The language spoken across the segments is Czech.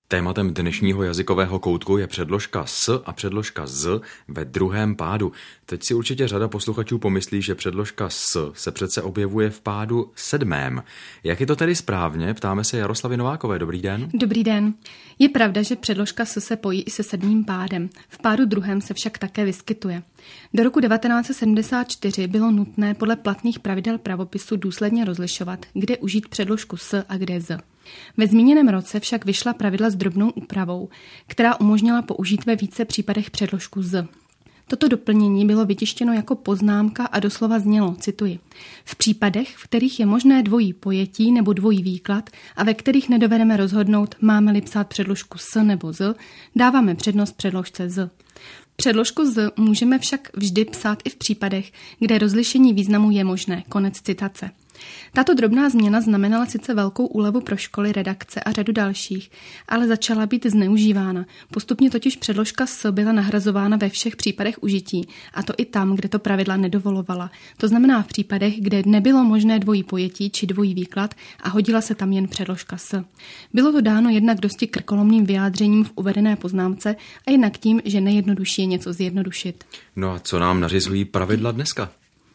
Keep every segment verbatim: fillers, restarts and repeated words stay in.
Tématem dnešního jazykového koutku je předložka s a předložka z ve druhém pádu. Teď si určitě řada posluchačů pomyslí, že předložka s se přece objevuje v pádu sedmém. Jak je to tedy správně? Ptáme se Jaroslavy Novákové. Dobrý den. Dobrý den. Je pravda, že předložka s se pojí i se sedmým pádem. V pádu druhém se však také vyskytuje. Do roku devatenáct set sedmdesát čtyři bylo nutné podle platných pravidel pravopisu důsledně rozlišovat, kde užít předložku s a kde z. Ve zmíněném roce však vyšla pravidla s drobnou úpravou, která umožnila použít ve více případech předložku z. Toto doplnění bylo vytištěno jako poznámka a doslova znělo, cituji, v případech, v kterých je možné dvojí pojetí nebo dvojí výklad a ve kterých nedovedeme rozhodnout, máme-li psát předložku s nebo z, dáváme přednost předložce z. Předložku z můžeme však vždy psát i v případech, kde rozlišení významu je možné. Konec citace. Tato drobná změna znamenala sice velkou úlevu pro školy, redakce a řadu dalších, ale začala být zneužívána. Postupně totiž předložka s byla nahrazována ve všech případech užití, a to i tam, kde to pravidla nedovolovala. To znamená v případech, kde nebylo možné dvojí pojetí či dvojí výklad a hodila se tam jen předložka s. Bylo to dáno jednak dosti krkolomným vyjádřením v uvedené poznámce a jednak tím, že nejjednodušší je něco zjednodušit. No a co nám nařizují pravidla dneska?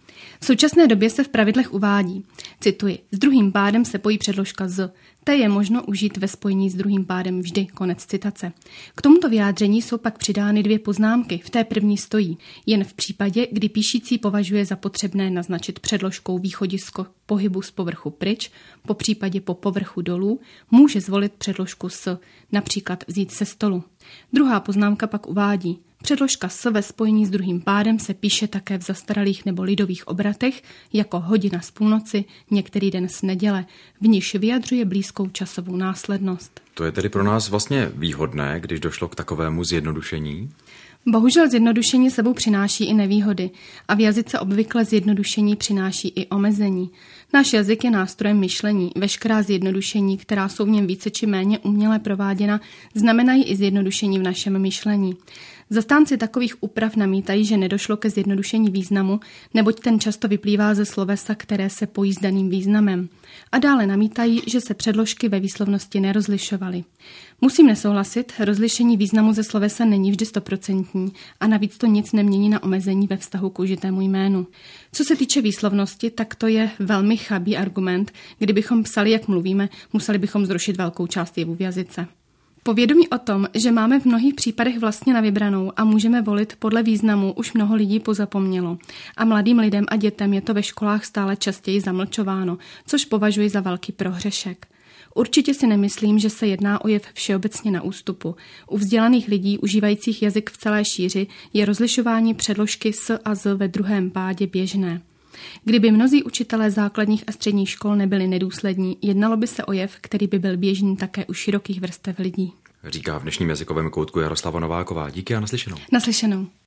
V současné době se v pravidlech uvádí, cituji, s druhým pádem se pojí předložka z, té je možno užít ve spojení s druhým pádem vždy, konec citace. K tomuto vyjádření jsou pak přidány dvě poznámky, v té první stojí, jen v případě, kdy píšící považuje za potřebné naznačit předložkou východisko pohybu z povrchu pryč, po případě po povrchu dolů, může zvolit předložku s, například vzít se stolu. Druhá poznámka pak uvádí, předložka s ve spojení s druhým pádem se píše také v zastaralých nebo lidových obratech jako hodina z půlnoci, některý den z neděle, v níž vyjadřuje blízkou časovou následnost. To je tedy pro nás vlastně výhodné, když došlo k takovému zjednodušení? Bohužel zjednodušení sebou přináší i nevýhody a v jazyce obvykle zjednodušení přináší i omezení. Náš jazyk je nástrojem myšlení. Veškerá zjednodušení, která jsou v něm více či méně uměle prováděna, znamenají i zjednodušení v našem myšlení. Zastánci takových úprav namítají, že nedošlo ke zjednodušení významu, neboť ten často vyplývá ze slovesa, které se pojí s daným významem. A dále namítají, že se předložky ve výslovnosti nerozlišovaly. Musím nesouhlasit, rozlišení významu ze slovesa není vždy stoprocentní a navíc to nic nemění na omezení ve vztahu k užitému jménu. Co se týče výslovnosti, tak to je velmi chabý argument. Kdybychom psali, jak mluvíme, museli bychom zrušit velkou část jevu v jazyce. Povědomí o tom, že máme v mnohých případech vlastně na vybranou a můžeme volit podle významu, už mnoho lidí pozapomnělo. A mladým lidem a dětem je to ve školách stále častěji zamlčováno, což považuji za velký prohřešek. Určitě si nemyslím, že se jedná o jev všeobecně na ústupu. U vzdělaných lidí, užívajících jazyk v celé šíři, je rozlišování předložky s a z ve druhém pádě běžné. Kdyby mnozí učitelé základních a středních škol nebyli nedůslední, jednalo by se o jev, který by byl běžný také u širokých vrstev lidí. Říká v dnešním jazykovém koutku Jaroslava Nováková. Díky a naslyšenou. Naslyšenou.